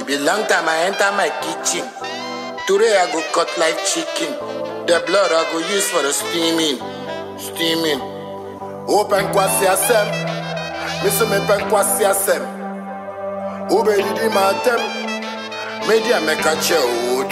It be long time I enter my kitchen. Today I go cut like chicken. The blood I go use for the steaming. Open kwasi asem. Miso me pen kwasi asem. Ube di matem. Media make a show.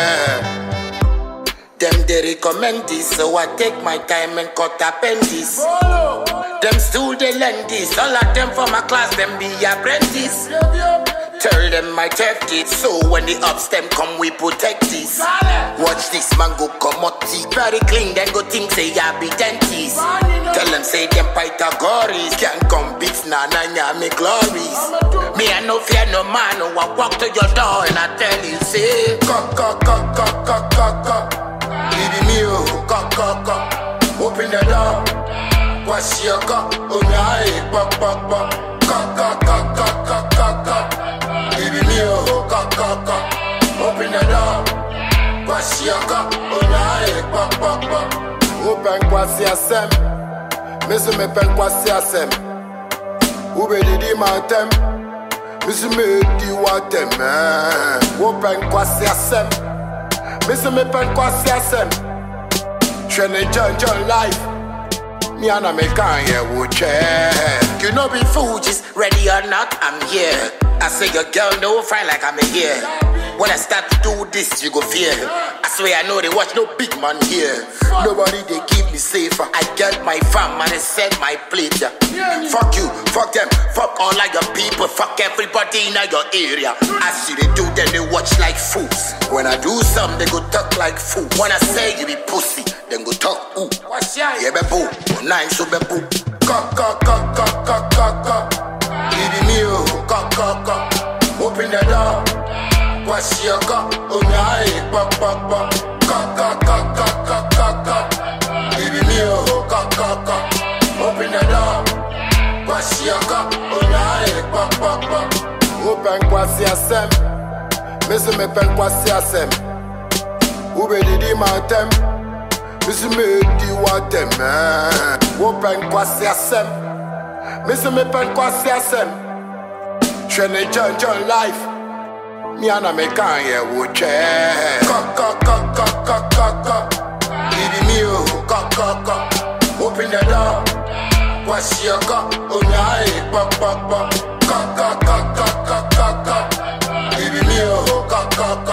Them they recommend this, so I take my time and cut appendix. Them still they lend this. All of them from my class, them be apprentice. Tell them I take it, so when the ups them come, we protect this. Watch this man go come out teeth very clean, then go think say I be dentist. Tell them say them Pythagoras can't come beat na me glories. Me I no fear no man, no I walk to your door and I tell you say cock. Baby me cock. Open the door. Wash your cup, oh yeah, pop. Cock. Baby me cock. Open the door. Wash your cup, oh yeah, pop. Open kwasi asem. Miss me pen kwasi asem. Ube di matem. Miss me di watem. Open kwasi asem. Miss me pen kwasi asem. Training John life. Me and I make you know be fools, ready or not, I'm here. I say your girl no fine like I'm here. When I start to do this, you go fear. I swear I know they watch no big man here. Nobody they give me safer. I get my fam and they send my plate. Fuck you, fuck them, fuck all of your people, fuck everybody in your area. I see they do, then they watch like fools. When I do something, they go talk like fools. When I say you be pussy, then go talk ooh. Yeah, be boo, nice so be boo. Cock. Baby me cock. Open the door. Wash your cup, oh yeah, pop. Cock. Baby me cock. Open the door. Wash your cup, oh yeah, pop. Open kwasi asem. Miss me pen kwasi asem. Ube di matem. Miss me di watem. Open kwasi asem. Miss me pen kwasi asem. Training John life. Me and I make cock. Baby me cock. Open the door. Wash your cup, oh yeah, pop. Cock. Baby me cock.